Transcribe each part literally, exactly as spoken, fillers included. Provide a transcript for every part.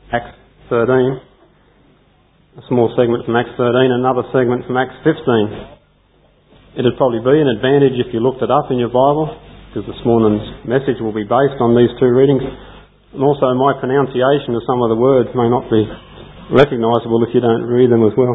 Acts thirteen, a small segment from Acts thirteen, another segment from Acts fifteen. It'd probably be an advantage if you looked it up in your Bible, because this morning's message will be based on these two readings. And also my pronunciation of some of the words may not be recognisable if you don't read them as well.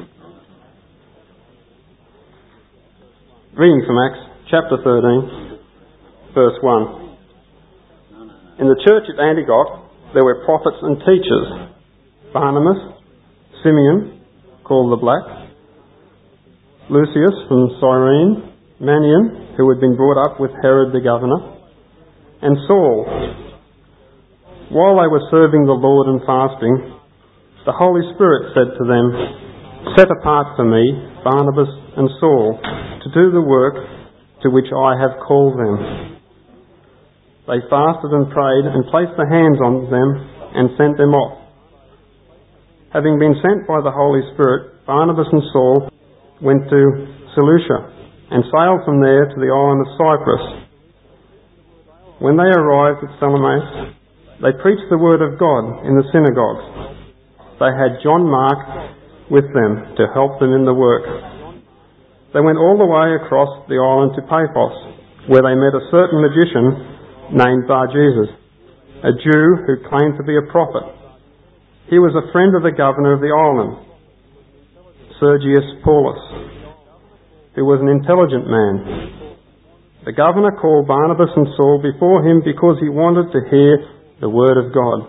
Reading from Acts chapter thirteen, verse one. In the church at Antioch there were prophets and teachers: Barnabas, Simeon, called the Black, Lucius from Cyrene, Manaen, who had been brought up with Herod the governor, and Saul. While they were serving the Lord and fasting, the Holy Spirit said to them, "Set apart for me Barnabas and Saul to do the work to which I have called them." They fasted and prayed and placed their hands on them and sent them off. Having been sent by the Holy Spirit, Barnabas and Saul went to Seleucia and sailed from there to the island of Cyprus. When they arrived at Salamis, they preached the word of God in the synagogues. They had John Mark with them to help them in the work. They went all the way across the island to Paphos, where they met a certain magician named Bar-Jesus, a Jew who claimed to be a prophet. He was a friend of the governor of the island, Sergius Paulus, who was an intelligent man. The governor called Barnabas and Saul before him because he wanted to hear the word of God.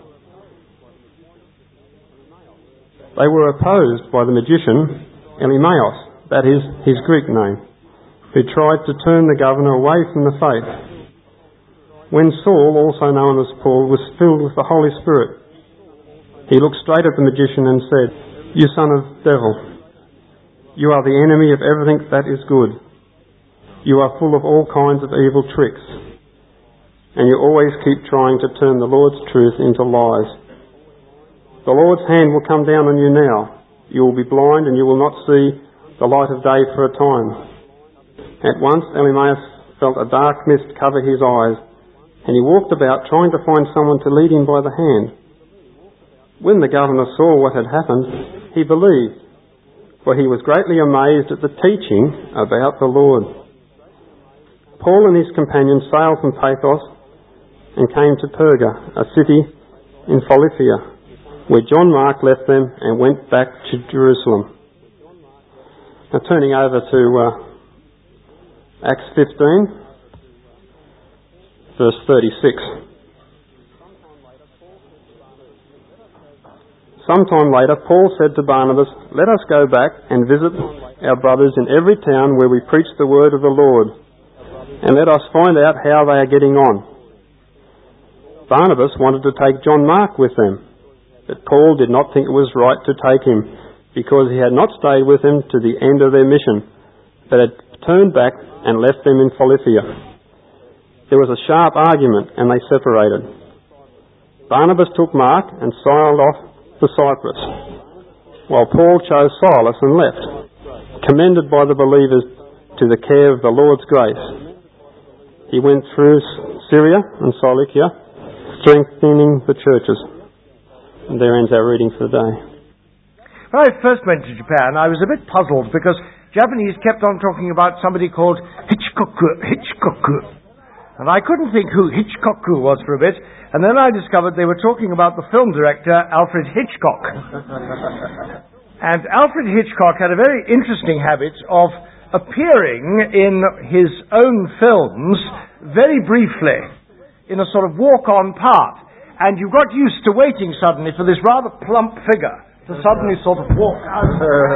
They were opposed by the magician Elymaeus, that is his Greek name, who tried to turn the governor away from the faith. When Saul, also known as Paul, was filled with the Holy Spirit, he looked straight at the magician and said, "You son of devil, you are the enemy of everything that is good. You are full of all kinds of evil tricks, and you always keep trying to turn the Lord's truth into lies. The Lord's hand will come down on you now. You will be blind and you will not see the light of day for a time." At once Elymaeus felt a dark mist cover his eyes, and he walked about trying to find someone to lead him by the hand. When the governor saw what had happened, he believed, for he was greatly amazed at the teaching about the Lord. Paul and his companions sailed from Paphos and came to Perga, a city in Philippia, where John Mark left them and went back to Jerusalem. Now turning over to uh, Acts fifteen, verse thirty-six. Sometime later, Paul said to Barnabas, "Let us go back and visit our brothers in every town where we preach the word of the Lord, and let us find out how they are getting on." Barnabas wanted to take John Mark with them, but Paul did not think it was right to take him, because he had not stayed with them to the end of their mission, but had turned back and left them in Philippia. There was a sharp argument, and they separated. Barnabas took Mark and sailed off to Cyprus, while Paul chose Silas and left, commended by the believers to the care of the Lord's grace. He went through Syria and Cilicia, strengthening the churches. And there ends our reading for the day. When I first went to Japan, I was a bit puzzled because Japanese kept on talking about somebody called Hitchcoku, Hitchcoku. And I couldn't think who Hitchcoku was for a bit, and then I discovered they were talking about the film director Alfred Hitchcock. And Alfred Hitchcock had a very interesting habit of appearing in his own films very briefly, in a sort of walk-on part. And you got used to waiting suddenly for this rather plump figure to suddenly sort of walk out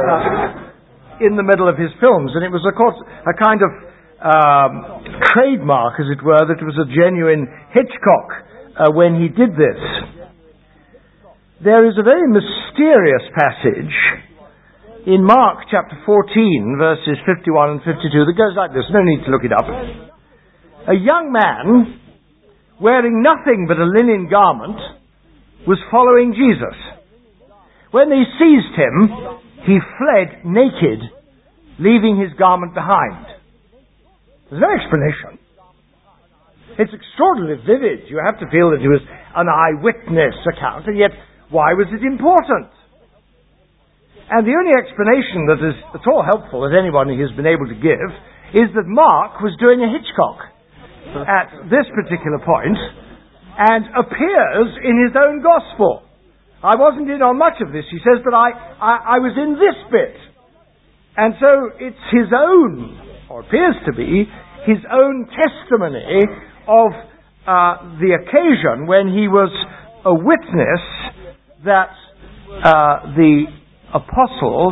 uh, in the middle of his films. And it was, of course, a kind of um, trademark, as it were, that it was a genuine Hitchcock uh, when he did this. There is a very mysterious passage in Mark chapter fourteen, verses fifty-one and fifty-two, that goes like this. No need to look it up. A young man, wearing nothing but a linen garment, was following Jesus. When they seized him, he fled naked, leaving his garment behind. There's no explanation. It's extraordinarily vivid. You have to feel that he was an eyewitness account, and yet Why was it important? And the only explanation that is at all helpful that anyone has been able to give is that Mark was doing a Hitchcock at this particular point and appears in his own gospel. I wasn't in on much of this, he says, but I, I, I was in this bit. And so it's his own, or appears to be, his own testimony of uh, the occasion when he was a witness that uh, the apostles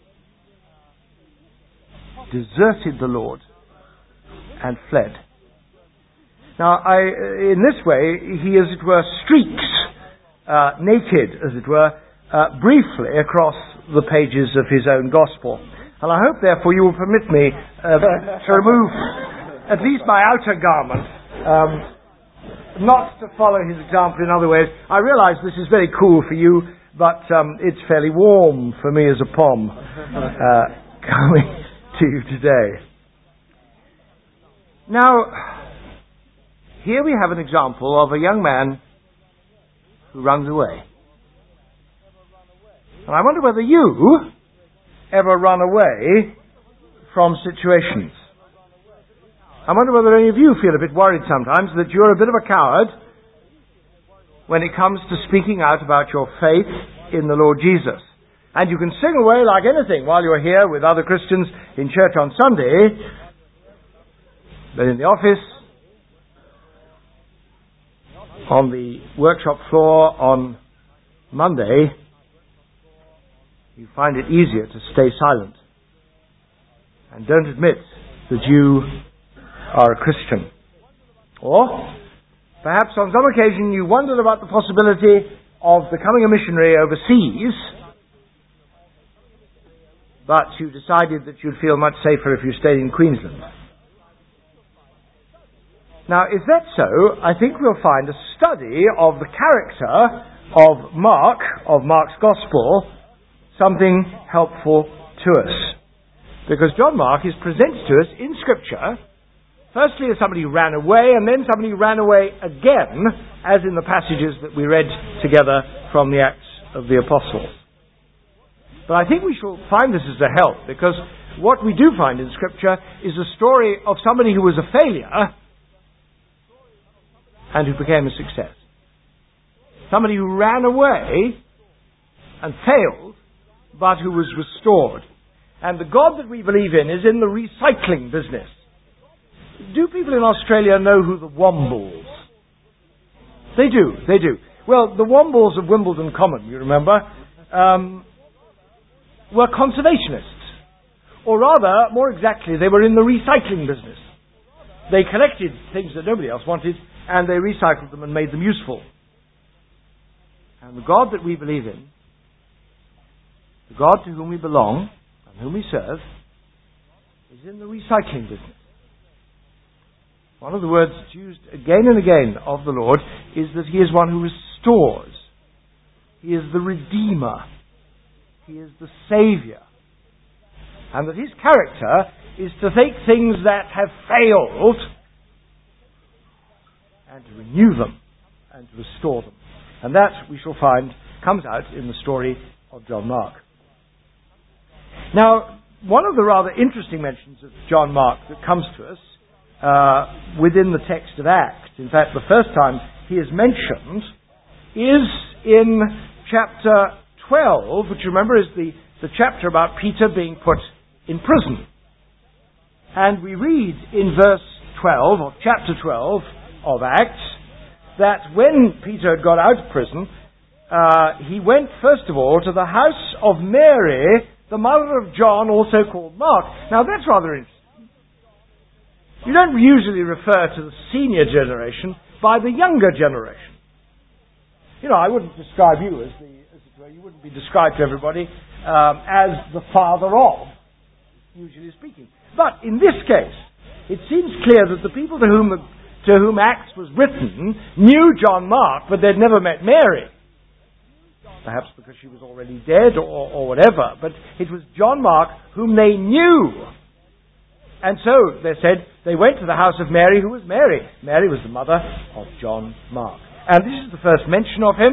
deserted the Lord and fled. Now, I, in this way, he, as it were, streaks uh, naked, as it were, uh, briefly across the pages of his own gospel. And I hope, therefore, you will permit me uh, to remove at least my outer garment, um, not to follow his example in other ways. I realize this is very cool for you, but um, it's fairly warm for me as a pom uh, coming to you today. Now, here we have an example of a young man who runs away. And I wonder whether you ever run away from situations. I wonder whether any of you feel a bit worried sometimes that you're a bit of a coward when it comes to speaking out about your faith in the Lord Jesus. And you can sing away like anything while you're here with other Christians in church on Sunday, but in the office, on the workshop floor on Monday, you find it easier to stay silent and don't admit that you are a Christian. Or perhaps on some occasion you wondered about the possibility of becoming a missionary overseas, but you decided that you'd feel much safer if you stayed in Queensland. Now, if that's so, I think we'll find a study of the character of Mark, of Mark's Gospel, something helpful to us. Because John Mark is presented to us in Scripture, firstly as somebody who ran away, and then somebody who ran away again, as in the passages that we read together from the Acts of the Apostles. But I think we shall find this as a help, because what we do find in Scripture is a story of somebody who was a failure and who became a success. Somebody who ran away and failed, but who was restored. And the God that we believe in is in the recycling business. Do people in Australia know who the Wombles? They do, they do. Well, the Wombles of Wimbledon Common, you remember, um, were conservationists. Or rather, more exactly, they were in the recycling business. They collected things that nobody else wanted, and they recycled them and made them useful. And the God that we believe in, the God to whom we belong, and whom we serve, is in the recycling business. One of the words that's used again and again of the Lord is that He is one who restores. He is the Redeemer. He is the Saviour. And that His character is to take things that have failed and to renew them and to restore them. And that, we shall find, comes out in the story of John Mark. Now, one of the rather interesting mentions of John Mark that comes to us uh, within the text of Acts, in fact, the first time he is mentioned, is in chapter twelve, which, remember, is the, the chapter about Peter being put in prison. And we read in verse twelve, of chapter twelve of Acts, that when Peter had got out of prison, uh, he went first of all to the house of Mary, the mother of John, also called Mark. Now that's rather interesting. You don't usually refer to the senior generation by the younger generation. You know, I wouldn't describe you as the, as it were, you wouldn't be described to everybody um, as the father of, usually speaking. But in this case, it seems clear that the people to whom the to whom Acts was written knew John Mark, but they'd never met Mary. Perhaps because she was already dead or, or whatever. But it was John Mark whom they knew. And so, they said, they went to the house of Mary, who was Mary. Mary was the mother of John Mark. And this is the first mention of him.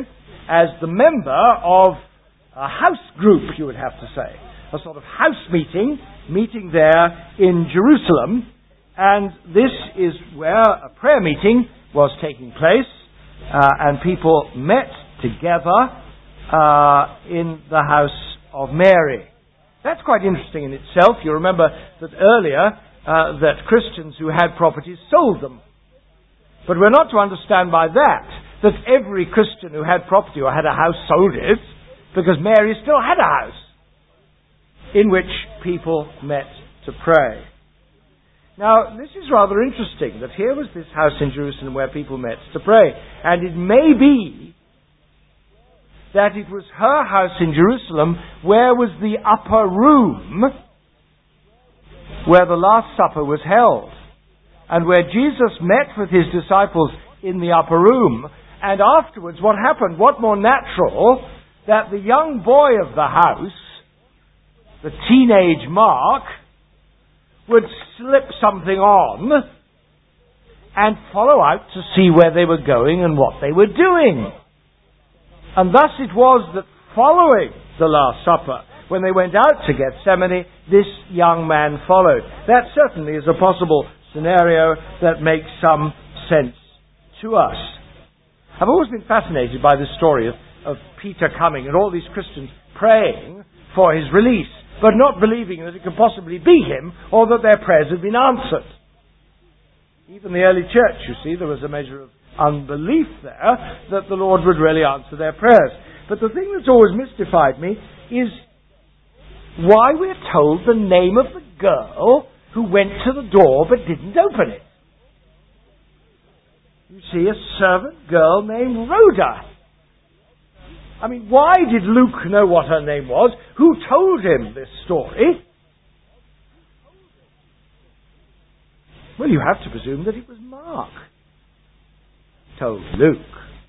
as the member of a house group, you would have to say. A sort of house meeting, meeting there in Jerusalem. And this is where a prayer meeting was taking place, uh, and people met together uh, in the house of Mary. That's quite interesting in itself. You remember that earlier uh, that Christians who had properties sold them. But we're not to understand by that that every Christian who had property or had a house sold it, because Mary still had a house in which people met to pray. Now, this is rather interesting, that here was this house in Jerusalem where people met to pray. And it may be that it was her house in Jerusalem where was the upper room where the Last Supper was held, and where Jesus met with his disciples in the upper room. And afterwards, what happened? What more natural that the young boy of the house, the teenage Mark, would slip something on and follow out to see where they were going and what they were doing. And thus it was that following the Last Supper, when they went out to Gethsemane, this young man followed. That certainly is a possible scenario that makes some sense to us. I've always been fascinated by this story of, of Peter coming and all these Christians praying for his release, but not believing that it could possibly be him or that their prayers had been answered. Even the early church, you see, there was a measure of unbelief there that the Lord would really answer their prayers. But the thing that's always mystified me is why we're told the name of the girl who went to the door but didn't open it. You see, a servant girl named Rhoda. I mean, why did Luke know what her name was? Who told him this story? Well, you have to presume that it was Mark told Luke.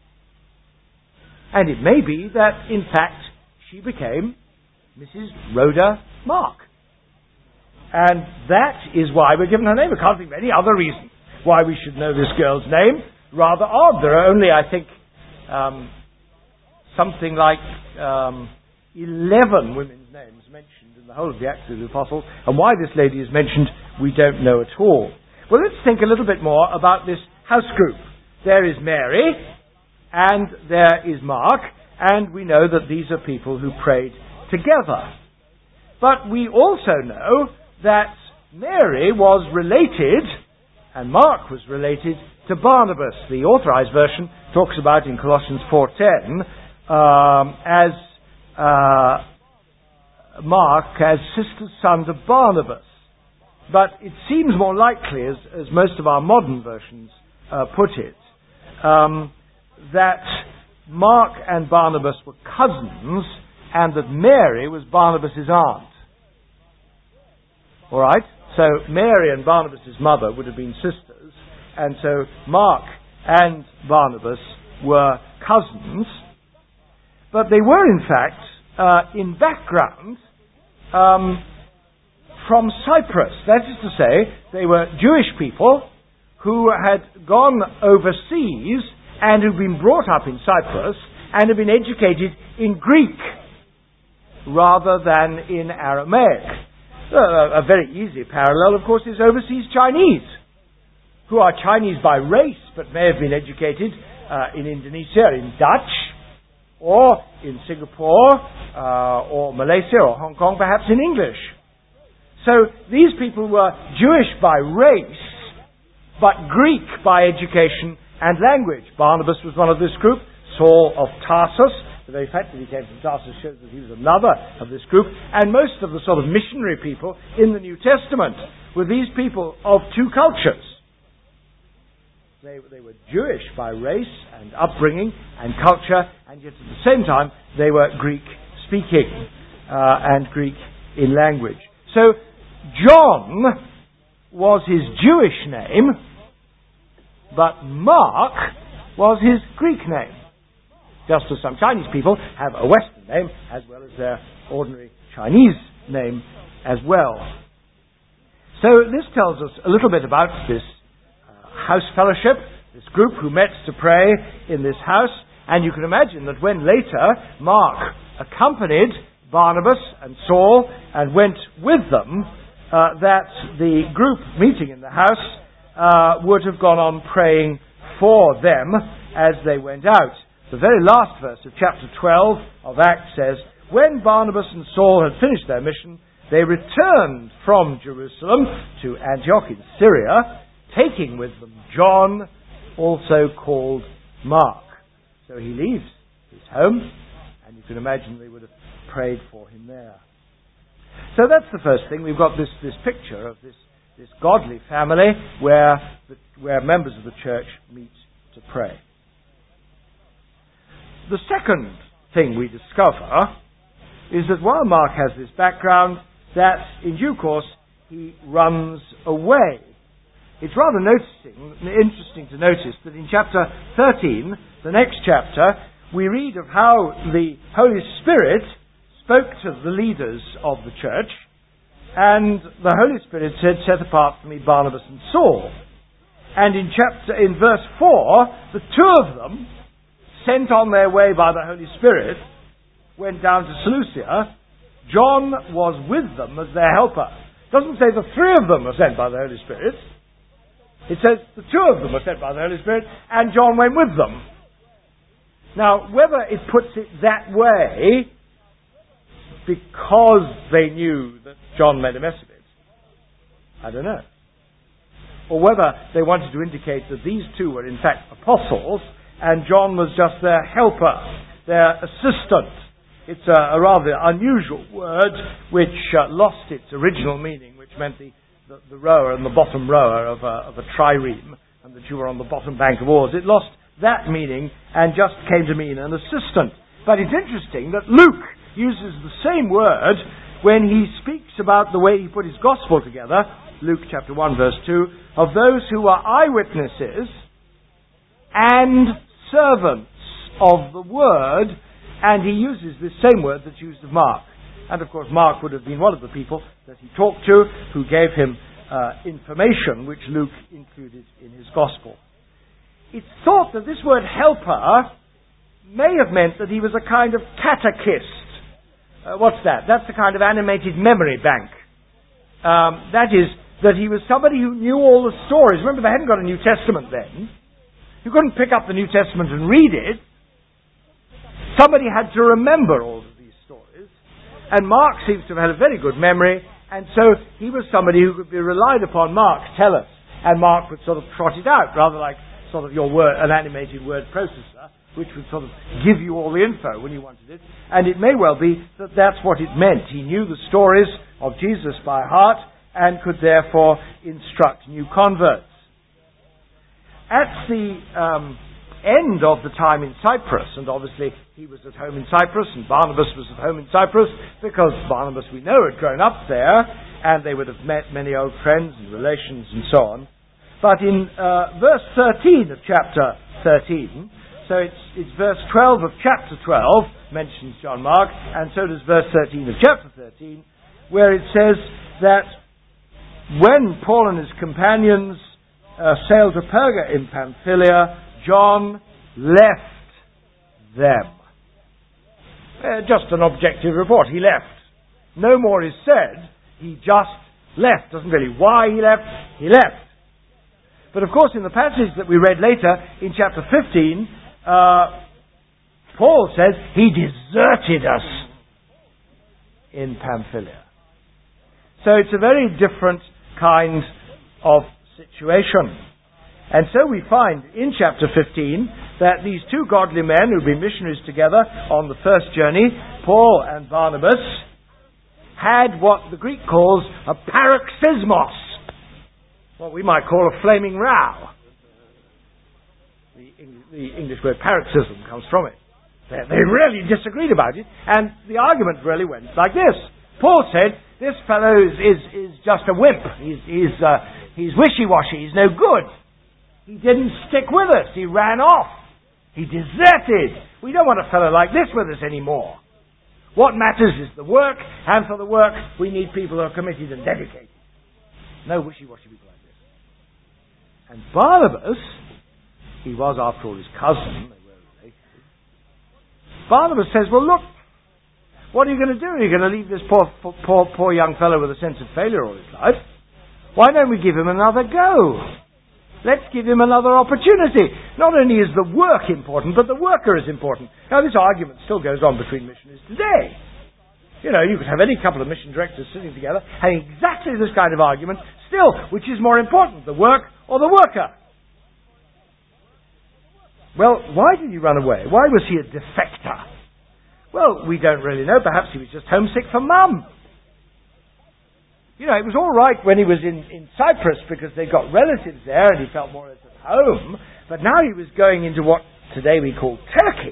And it may be that, in fact, she became Missus Rhoda Mark. And that is why we're given her name. I can't think of any other reason why we should know this girl's name. Rather odd. There are only, I think, um, something like um, eleven women's names mentioned in the whole of the Acts of the Apostles, and why this lady is mentioned, we don't know at all. Well, let's think a little bit more about this house group. There is Mary, and there is Mark, and we know that these are people who prayed together. But we also know that Mary was related, and Mark was related, to Barnabas. The Authorized Version talks about in Colossians four ten Um, as uh, Mark as sister's son to Barnabas. But it seems more likely, as, as most of our modern versions uh, put it, um, that Mark and Barnabas were cousins and that Mary was Barnabas' aunt. All right? So Mary and Barnabas' mother would have been sisters, and so Mark and Barnabas were cousins. But they were, in fact, uh, in background um, from Cyprus. That is to say, they were Jewish people who had gone overseas and who'd been brought up in Cyprus and had been educated in Greek rather than in Aramaic. Uh, a very easy parallel, of course, is overseas Chinese, who are Chinese by race but may have been educated uh, in Indonesia in Dutch, or in Singapore, uh, or Malaysia, or Hong Kong, perhaps in English. So these people were Jewish by race, but Greek by education and language. Barnabas was one of this group. Saul of Tarsus, the very fact that he came from Tarsus shows that he was another of this group. And most of the sort of missionary people in the New Testament were these people of two cultures. They, they were Jewish by race and upbringing and culture, and yet at the same time they were Greek-speaking uh, and Greek in language. So John was his Jewish name, but Mark was his Greek name. Just as some Chinese people have a Western name as well as their ordinary Chinese name as well. So this tells us a little bit about this house fellowship, this group who met to pray in this house, And you can imagine that when later Mark accompanied Barnabas and Saul and went with them, uh, that the group meeting in the house uh, would have gone on praying for them as they went out. The very last verse of chapter twelve of Acts says, when Barnabas and Saul had finished their mission, they returned from Jerusalem to Antioch in Syria, taking with them John, also called Mark. So he leaves his home, and you can imagine they would have prayed for him there. So that's the first thing. We've got this, this picture of this, this godly family where, the, where members of the church meet to pray. The second thing we discover is that while Mark has this background, that in due course he runs away. It's rather noticing, interesting to notice that in chapter thirteen, the next chapter, we read of how the Holy Spirit spoke to the leaders of the church, and the Holy Spirit said, set apart for me Barnabas and Saul. And in chapter, in verse four, the two of them, sent on their way by the Holy Spirit, went down to Seleucia. John was with them as their helper. It doesn't say the three of them were sent by the Holy Spirit. It says the two of them were sent by the Holy Spirit, and John went with them. Now, whether it puts it that way because they knew that John made a mess of it, I don't know. Or whether they wanted to indicate that these two were in fact apostles, and John was just their helper, their assistant. It's a, a rather unusual word which uh, lost its original meaning, which meant the, the, the rower and the bottom rower of a, of a trireme, and that you were on the bottom bank of oars. It lost that meaning and just came to mean an assistant. But it's interesting that Luke uses the same word when he speaks about the way he put his gospel together, Luke chapter one verse two, of those who are eyewitnesses and servants of the word. And he uses this same word that's used of Mark. And of course Mark would have been one of the people that he talked to who gave him uh, information which Luke included in his gospel. It's thought that this word helper may have meant that he was a kind of catechist. Uh, what's that? That's a kind of animated memory bank. Um, that is, that he was somebody who knew all the stories. Remember, they hadn't got a New Testament then. You couldn't pick up the New Testament and read it. Somebody had to remember all of these stories. And Mark seems to have had a very good memory, and so he was somebody who could be relied upon. Mark, tell us. And Mark would sort of trot it out, rather like sort of your word, an animated word processor, which would sort of give you all the info when you wanted it. And it may well be that that's what it meant. He knew the stories of Jesus by heart and could therefore instruct new converts. At the um, end of the time in Cyprus, and obviously he was at home in Cyprus and Barnabas was at home in Cyprus, because Barnabas, we know, had grown up there, and they would have met many old friends and relations and so on. But in uh, verse thirteen of chapter thirteen, so it's, it's verse twelve of chapter twelve, mentions John Mark, and so does verse thirteen of chapter thirteen, where it says that when Paul and his companions uh, sailed to Perga in Pamphylia, John left them. Uh, just an objective report. He left. No more is said. He just left. Doesn't really why he left. He left. But of course, in the passage that we read later, in chapter fifteen, uh, Paul says he deserted us in Pamphylia. So it's a very different kind of situation. And so we find in chapter fifteen that these two godly men who've been missionaries together on the first journey, Paul and Barnabas, had what the Greek calls a paroxysmos, what we might call a flaming row. The, the English word paroxysm comes from it. They, they really disagreed about it, and the argument really went like this. Paul said, this fellow is, is, is just a wimp. He's, he's, uh, he's wishy-washy. He's no good. He didn't stick with us. He ran off. He deserted. We don't want a fellow like this with us anymore. What matters is the work, and for the work, we need people who are committed and dedicated. No wishy-washy people like this. And Barnabas, he was after all his cousin, they were related, Barnabas says, well, look, what are you going to do? Are you going to leave this poor, poor, poor young fellow with a sense of failure all his life? Why don't we give him another go? Let's give him another opportunity. Not only is the work important, but the worker is important. Now, this argument still goes on between missionaries today. You know, you could have any couple of mission directors sitting together having exactly this kind of argument. Still, which is more important, the work or the worker? Well, why did he run away? Why was he a defector? Well, we don't really know. Perhaps he was just homesick for Mum. You know, it was all right when he was in, in Cyprus because they got relatives there and he felt more or less at home. But now he was going into what today we call Turkey.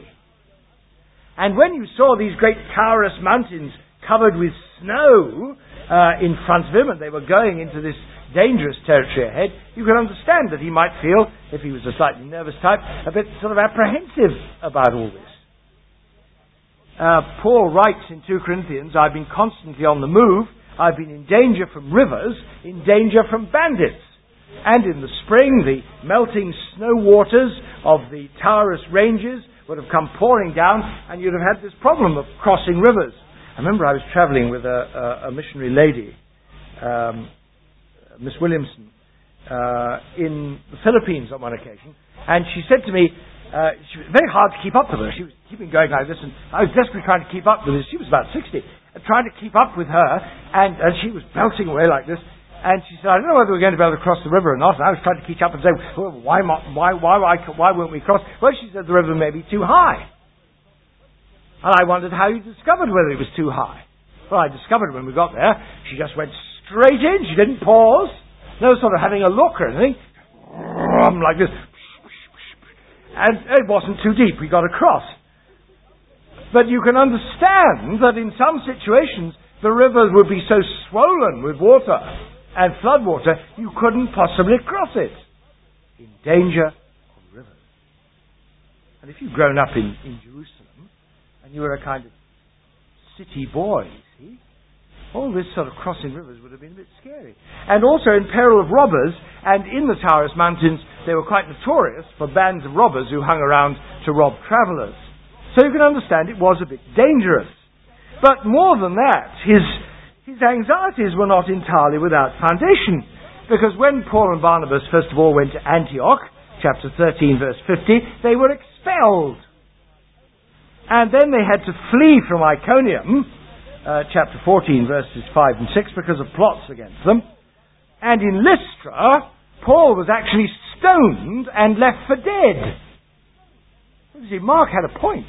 And when you saw these great Taurus mountains covered with snow uh, in front of him, and they were going into this dangerous territory ahead, you can understand that he might feel, if he was a slightly nervous type, a bit sort of apprehensive about all this. Uh, Paul writes in two Corinthians, I've been constantly on the move, I've been in danger from rivers, in danger from bandits. And in the spring, the melting snow waters of the Taurus ranges would have come pouring down, and you'd have had this problem of crossing rivers. I remember I was travelling with a, a, a missionary lady, um, Miss Williamson, uh, in the Philippines on one occasion, and she said to me, uh, she was very hard to keep up with her. She was keeping going like this, and I was desperately trying to keep up with her. She was about sixty, and trying to keep up with her, and, and she was belting away like this. And she said, I don't know whether we're going to be able to cross the river or not. And I was trying to keep up and say, well, why, why, why, why, why won't we cross? Well, she said the river may be too high. And I wondered how you discovered whether it was too high. Well, I discovered when we got there, she just went straight in. She didn't pause. No sort of having a look or anything. Like this. And it wasn't too deep. We got across. But you can understand that in some situations, the river would be so swollen with water and flood water, you couldn't possibly cross it. In danger of rivers. And if you've grown up in, in Jerusalem, and you were a kind of city boy, you see, all this sort of crossing rivers would have been a bit scary. And also in peril of robbers, and in the Taurus Mountains, they were quite notorious for bands of robbers who hung around to rob travellers. So you can understand it was a bit dangerous. But more than that, his his anxieties were not entirely without foundation. Because when Paul and Barnabas first of all went to Antioch, chapter thirteen, verse fifty, they were expelled. And then they had to flee from Iconium, uh, chapter fourteen, verses five and six, because of plots against them. And in Lystra, Paul was actually stoned and left for dead. You see, Mark had a point.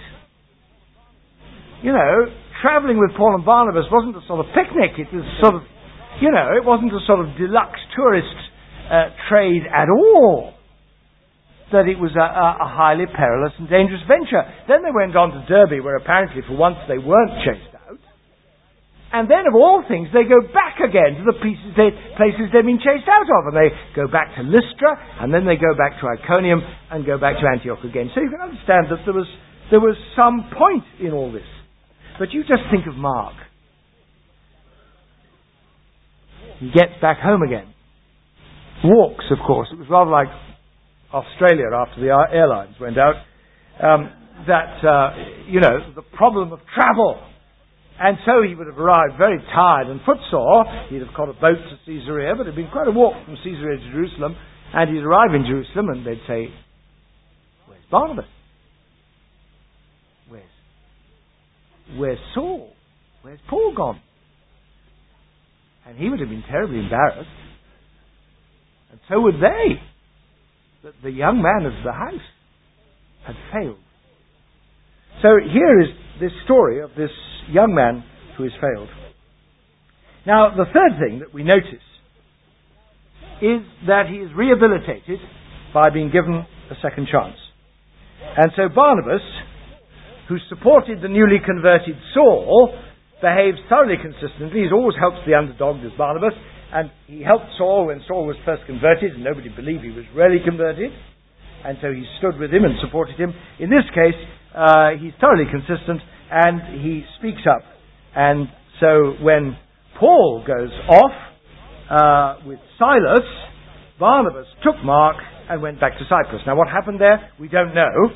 You know, travelling with Paul and Barnabas wasn't a sort of picnic. It was sort of, you know, it wasn't a sort of deluxe tourist uh, trade at all. That it was a, a highly perilous and dangerous venture. Then they went on to Derbe, where apparently for once they weren't chased out. And then, of all things, they go back again to the pieces they, places they've been chased out of. And they go back to Lystra, and then they go back to Iconium, and go back to Antioch again. So you can understand that there was there was some point in all this. But you just think of Mark. He gets back home again. Walks, of course. It was rather like Australia after the airlines went out. Um, that, uh, you know, the problem of travel. And so he would have arrived very tired and footsore. He'd have caught a boat to Caesarea, but it had been quite a walk from Caesarea to Jerusalem. And he'd arrive in Jerusalem and they'd say, where's Barnabas? Where's Where's Saul? Where's Paul gone? And he would have been terribly embarrassed. And so would they. That the young man of the house had failed. So here is this story of this young man who has failed. Now, the third thing that we notice is that he is rehabilitated by being given a second chance. And so Barnabas, who supported the newly converted Saul, behaves thoroughly consistently. He always helps the underdog, as Barnabas, and he helped Saul when Saul was first converted, and nobody believed he was really converted, and so he stood with him and supported him. In this case, uh, he's thoroughly consistent, and he speaks up. And so when Paul goes off uh, with Silas, Barnabas took Mark and went back to Cyprus. Now what happened there, we don't know.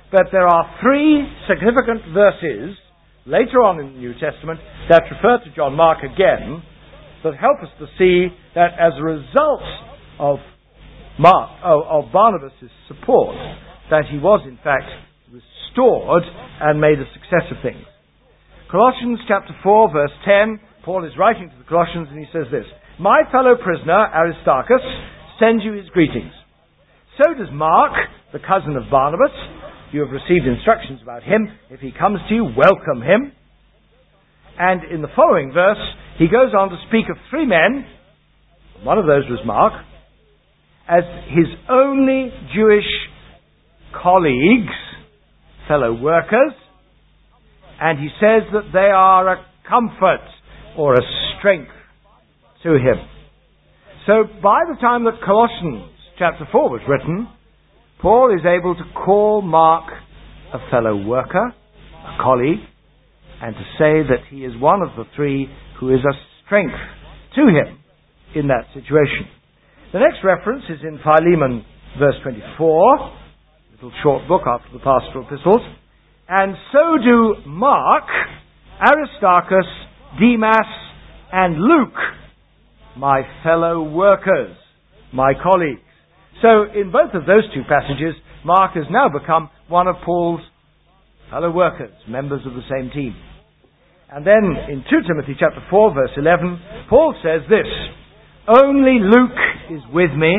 but there are three significant verses later on in the New Testament that refer to John Mark again, that help us to see that as a result of Mark, oh, of Barnabas' support, that he was in fact restored and made a success of things. Colossians chapter four, verse ten, Paul is writing to the Colossians and he says this: "My fellow prisoner Aristarchus sends you his greetings. So does Mark, the cousin of Barnabas. You have received instructions about him. If he comes to you, welcome him." And in the following verse, he goes on to speak of three men, one of those was Mark, as his only Jewish colleagues, fellow workers, and he says that they are a comfort or a strength to him. So by the time that Colossians chapter four was written, Paul is able to call Mark a fellow worker, a colleague, and to say that he is one of the three who is a strength to him in that situation. The next reference is in Philemon, verse twenty-four, a little short book after the pastoral epistles. "And so do Mark, Aristarchus, Demas, and Luke, my fellow workers," my colleagues. So in both of those two passages, Mark has now become one of Paul's fellow workers, members of the same team. And then in Second Timothy chapter four, verse eleven, Paul says this: "Only Luke is with me.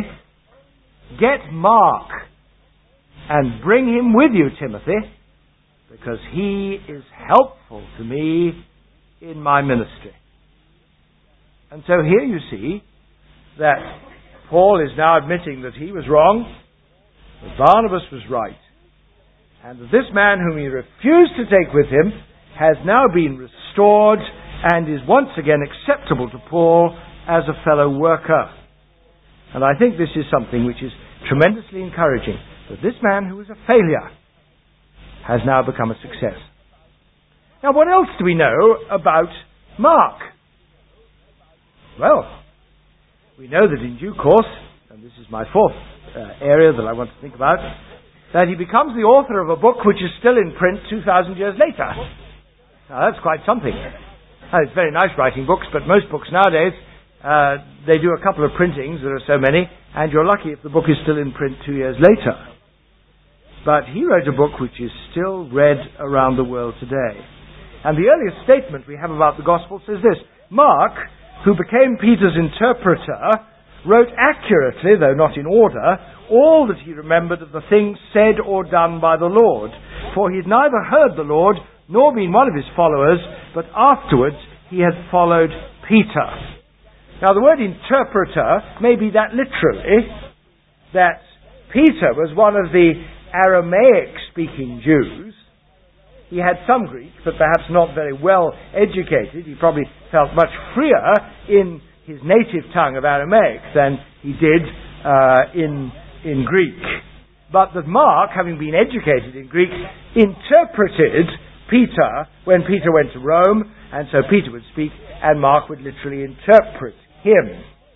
Get Mark and bring him with you, Timothy, because he is helpful to me in my ministry." And so here you see that Paul is now admitting that he was wrong, that Barnabas was right, and that this man whom he refused to take with him has now been restored and is once again acceptable to Paul as a fellow worker. And I think this is something which is tremendously encouraging, that this man who was a failure has now become a success. Now, what else do we know about Mark? Well, we know that in due course, and this is my fourth uh, area that I want to think about, that he becomes the author of a book which is still in print two thousand years later. Now, that's quite something. Now, it's very nice writing books, but most books nowadays, uh, they do a couple of printings, there are so many, and you're lucky if the book is still in print two years later. But he wrote a book which is still read around the world today. And the earliest statement we have about the Gospel says this: "Mark, who became Peter's interpreter, wrote accurately, though not in order, all that he remembered of the things said or done by the Lord. For he had neither heard the Lord, nor been one of his followers, but afterwards he had followed Peter." Now the word interpreter may be that literally, that Peter was one of the Aramaic-speaking Jews. He had some Greek, but perhaps not very well educated. He probably felt much freer in his native tongue of Aramaic than he did uh, in, in Greek. But that Mark, having been educated in Greek, interpreted Peter when Peter went to Rome, and so Peter would speak and Mark would literally interpret him.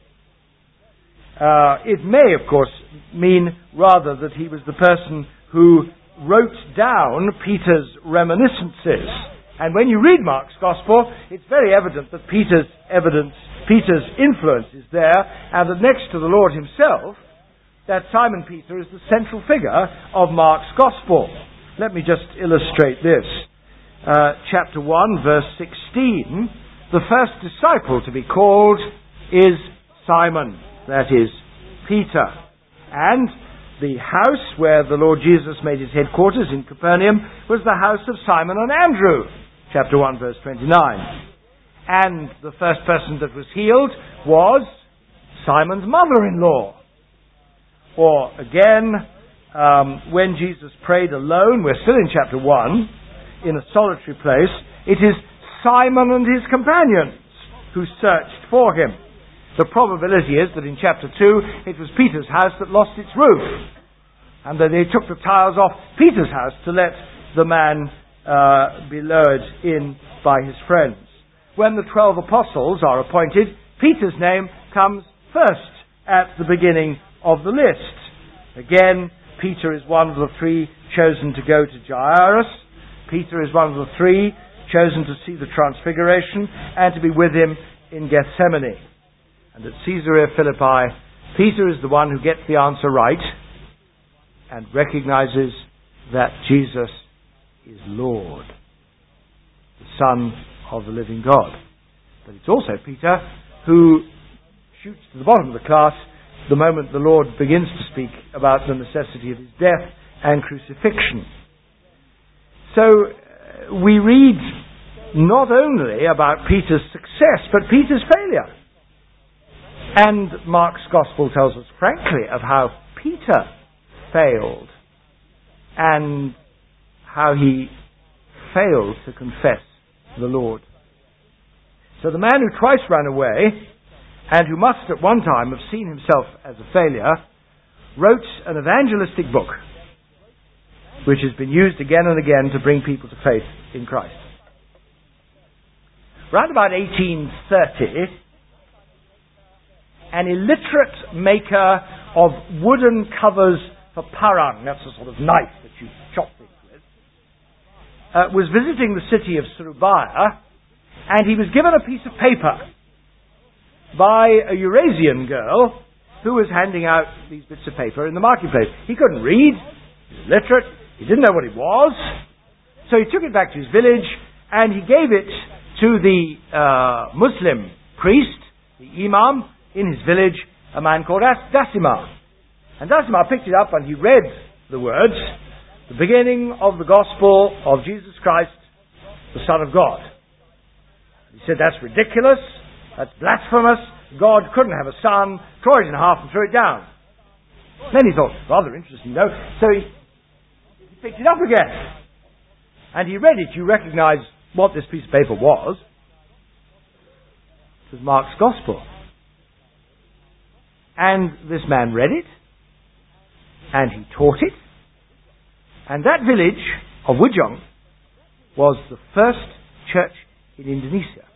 Uh, it may, of course, mean rather that he was the person who wrote down Peter's reminiscences. And when you read Mark's Gospel, it's very evident that Peter's evidence, Peter's influence is there, and that next to the Lord himself, that Simon Peter is the central figure of Mark's Gospel. Let me just illustrate this. Uh, chapter one, verse sixteen, the first disciple to be called is Simon, that is, Peter. And the house where the Lord Jesus made his headquarters in Capernaum was the house of Simon and Andrew, chapter one, verse twenty-nine. And the first person that was healed was Simon's mother-in-law. Or again, um, when Jesus prayed alone, we're still in chapter one, in a solitary place, it is Simon and his companions who searched for him. The probability is that in chapter two, it was Peter's house that lost its roof, and that they took the tiles off Peter's house to let the man uh, be lured in by his friends. When the twelve apostles are appointed, Peter's name comes first at the beginning of the list. Again, Peter is one of the three chosen to go to Jairus. Peter is one of the three chosen to see the Transfiguration and to be with him in Gethsemane. And at Caesarea Philippi, Peter is the one who gets the answer right and recognizes that Jesus is Lord, the Son of the living God. But it's also Peter who shoots to the bottom of the class the moment the Lord begins to speak about the necessity of his death and crucifixion. So uh, we read not only about Peter's success, but Peter's failure. And Mark's Gospel tells us frankly of how Peter failed and how he failed to confess the Lord. So the man who twice ran away and who must at one time have seen himself as a failure wrote an evangelistic book which has been used again and again to bring people to faith in Christ. Round about eighteen thirty, an illiterate maker of wooden covers for parang, that's a sort of knife that you chop things with, uh, was visiting the city of Surabaya, and he was given a piece of paper by a Eurasian girl who was handing out these bits of paper in the marketplace. He couldn't read, he was illiterate, he didn't know what it was, so he took it back to his village and he gave it to the uh, Muslim priest, the imam, in his village, a man called As- Dasimar. And Dasimar picked it up and he read the words, the beginning of the gospel of Jesus Christ, the Son of God. He said, that's ridiculous, that's blasphemous, God couldn't have a son, tore it in half and threw it down. Then he thought, rather interesting, no? So he, he picked it up again. And he read it. You recognize what this piece of paper was. It was Mark's Gospel. And this man read it, and he taught it, and that village of Wujong was the first church in Indonesia.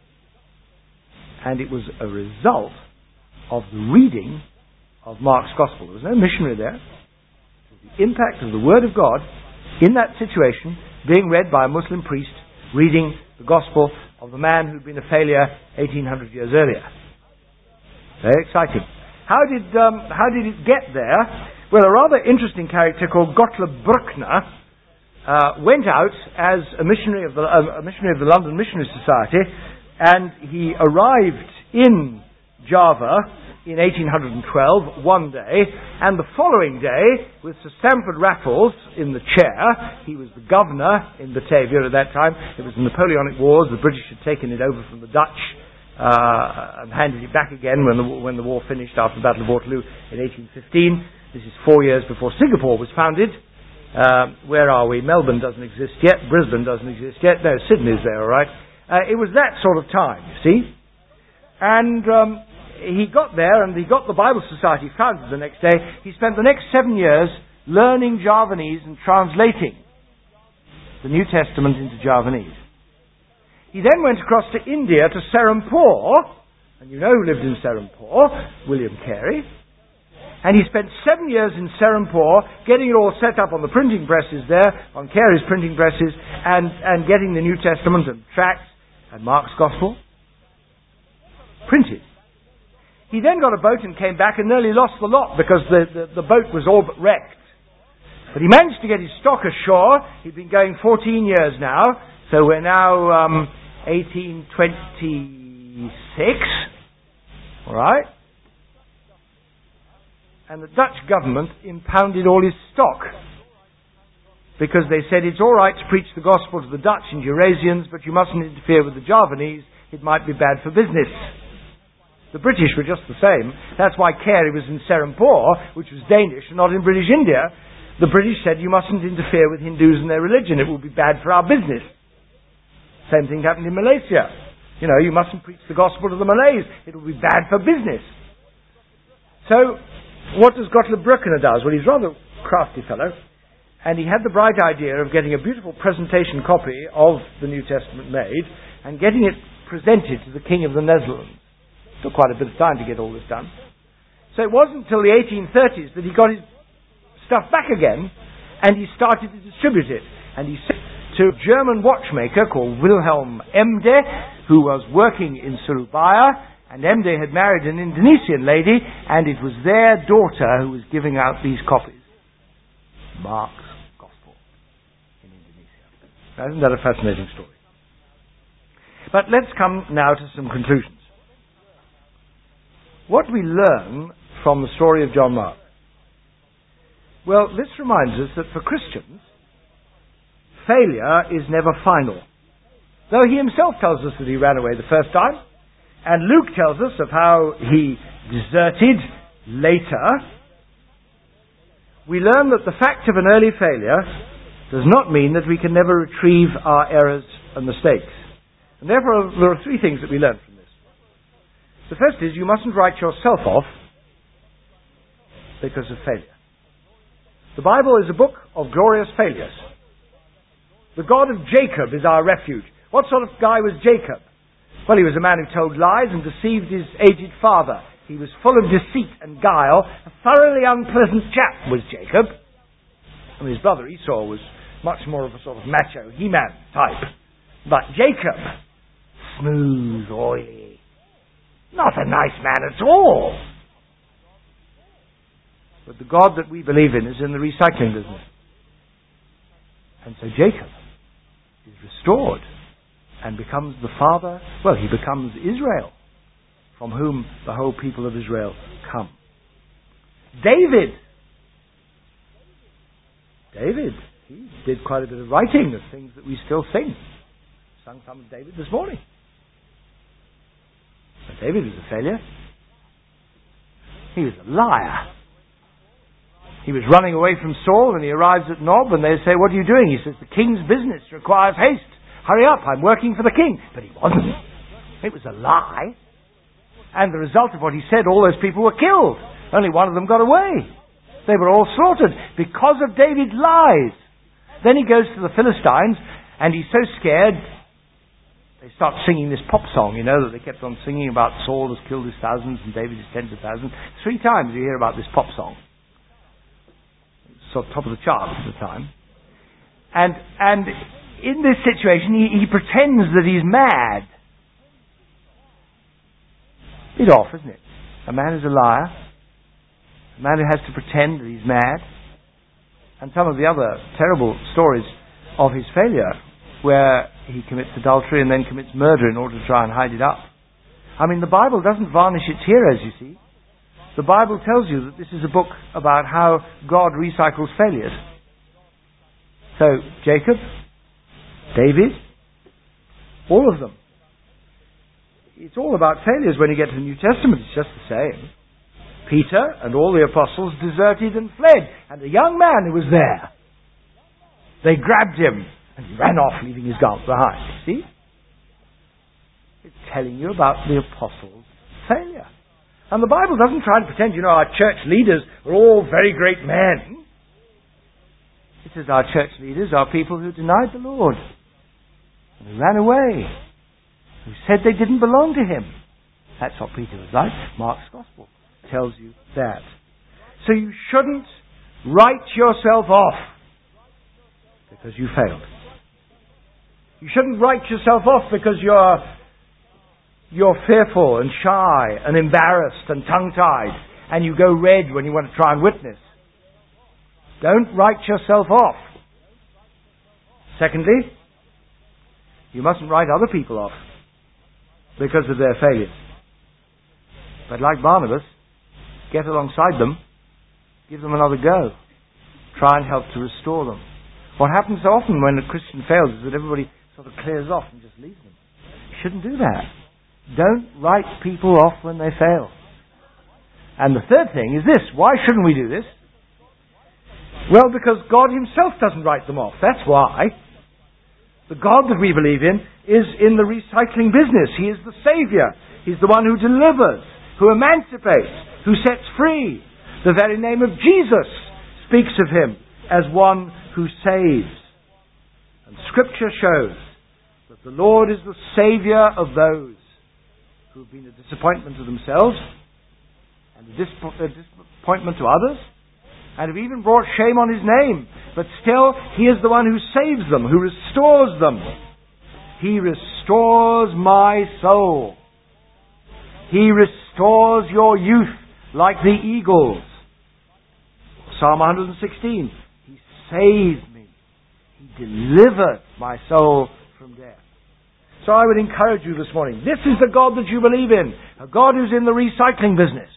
And it was a result of the reading of Mark's Gospel. There was no missionary there. It was the impact of the Word of God in that situation being read by a Muslim priest reading the Gospel of the man who'd been a failure eighteen hundred years earlier. Very exciting. How did um, how did it get there? Well, a rather interesting character called Gottlob Bruckner uh, went out as a missionary of the uh, a missionary of the London Missionary Society, and he arrived in Java in eighteen twelve one day, and the following day, with Sir Stamford Raffles in the chair, he was the governor in Batavia at that time. It was the Napoleonic Wars. The British had taken it over from the Dutch uh, and handed it back again when the when the war finished after the Battle of Waterloo in eighteen fifteen. This is four years before Singapore was founded. Uh, where are we? Melbourne doesn't exist yet. Brisbane doesn't exist yet. No, Sydney's there, all right. Uh, it was that sort of time, you see. And um, he got there, and he got the Bible Society founded the next day. He spent the next seven years learning Javanese and translating the New Testament into Javanese. He then went across to India, to Serampore, and you know who lived in Serampore, William Carey. And he spent seven years in Serampore getting it all set up on the printing presses there, on Carey's printing presses, and, and getting the New Testament and tracts and Mark's Gospel printed. He then got a boat and came back and nearly lost the lot because the, the, the boat was all but wrecked. But he managed to get his stock ashore. He'd been going fourteen years now, so we're now um, eighteen twenty-six. All right? And the Dutch government impounded all his stock because they said it's all right to preach the gospel to the Dutch and Eurasians, but you mustn't interfere with the Javanese. It might be bad for business. The British were just the same. That's why Carey was in Serampore, which was Danish and not in British India. The British said you mustn't interfere with Hindus and their religion. It will be bad for our business. Same thing happened in Malaysia. You know, you mustn't preach the gospel to the Malays. It will be bad for business. So, what does Gottlob Bruckner do? Well, he's a rather crafty fellow, and he had the bright idea of getting a beautiful presentation copy of the New Testament made and getting it presented to the King of the Netherlands. It took quite a bit of time to get all this done. So it wasn't until the eighteen thirties that he got his stuff back again, and he started to distribute it. And he sent to a German watchmaker called Wilhelm Emde, who was working in Surabaya, and Emde had married an Indonesian lady, and it was their daughter who was giving out these copies. Mark's Gospel in Indonesia. Now, isn't that a fascinating story? But let's come now to some conclusions. What we learn from the story of John Mark? Well, this reminds us that for Christians, failure is never final. Though he himself tells us that he ran away the first time, and Luke tells us of how he deserted later, we learn that the fact of an early failure does not mean that we can never retrieve our errors and mistakes. And therefore, there are three things that we learn from this. The first is you mustn't write yourself off because of failure. The Bible is a book of glorious failures. The God of Jacob is our refuge. What sort of guy was Jacob? Well, he was a man who told lies and deceived his aged father. He was full of deceit and guile. A thoroughly unpleasant chap was Jacob. And his brother Esau was much more of a sort of macho, He-Man type. But Jacob, smooth, oily, not a nice man at all. But the God that we believe in is in the recycling business. And so Jacob is restored and becomes the father, well, he becomes Israel, from whom the whole people of Israel come. David. David, he did quite a bit of writing of things that we still sing. Sung some of David this morning. But David was a failure. He was a liar. He was running away from Saul and he arrives at Nob and they say, what are you doing? He says, the king's business requires haste. Hurry up, I'm working for the king. But he wasn't. It was a lie. And the result of what he said, all those people were killed. Only one of them got away. They were all slaughtered because of David's lies. Then he goes to the Philistines and he's so scared, they start singing this pop song, you know, that they kept on singing about Saul has killed his thousands and David his tens of thousands. Three times you hear about this pop song. It's on top of the charts at the time. And, and in this situation, he, he pretends that he's mad. Bit off, isn't it? A man is a liar. A man who has to pretend that he's mad. And some of the other terrible stories of his failure, where he commits adultery and then commits murder in order to try and hide it up. I mean, the Bible doesn't varnish its heroes, you see. The Bible tells you that this is a book about how God recycles failures. So, Jacob, David, all of them. It's all about failures when you get to the New Testament. It's just the same. Peter and all the apostles deserted and fled. And a young man who was there, they grabbed him and he ran off, leaving his garment behind. See? It's telling you about the apostles' failure. And the Bible doesn't try to pretend, you know, our church leaders are all very great men. It says our church leaders are people who denied the Lord. And who ran away. Who said they didn't belong to Him. That's what Peter was like. Mark's Gospel tells you that. So you shouldn't write yourself off because you failed. You shouldn't write yourself off because you're you're fearful and shy and embarrassed and tongue-tied and you go red when you want to try and witness. Don't write yourself off. Secondly, you mustn't write other people off because of their failures. But like Barnabas, get alongside them, give them another go. Try and help to restore them. What happens so often when a Christian fails is that everybody sort of clears off and just leaves them. You shouldn't do that. Don't write people off when they fail. And the third thing is this. Why shouldn't we do this? Well, because God Himself doesn't write them off. That's why. The God that we believe in is in the recycling business. He is the Saviour. He's the one who delivers, who emancipates, who sets free. The very name of Jesus speaks of Him as one who saves. And Scripture shows that the Lord is the Saviour of those who have been a disappointment to themselves and a, disp- a disappointment to others and have even brought shame on his name. But still, he is the one who saves them, who restores them. He restores my soul. He restores your youth like the eagles. Psalm one hundred sixteen. He saved me. He delivered my soul from death. So I would encourage you this morning. This is the God that you believe in. A God who's in the recycling business.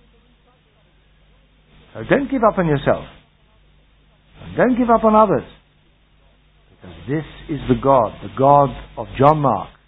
So don't give up on yourself. And don't give up on others. Because this is the God, the God of John Mark,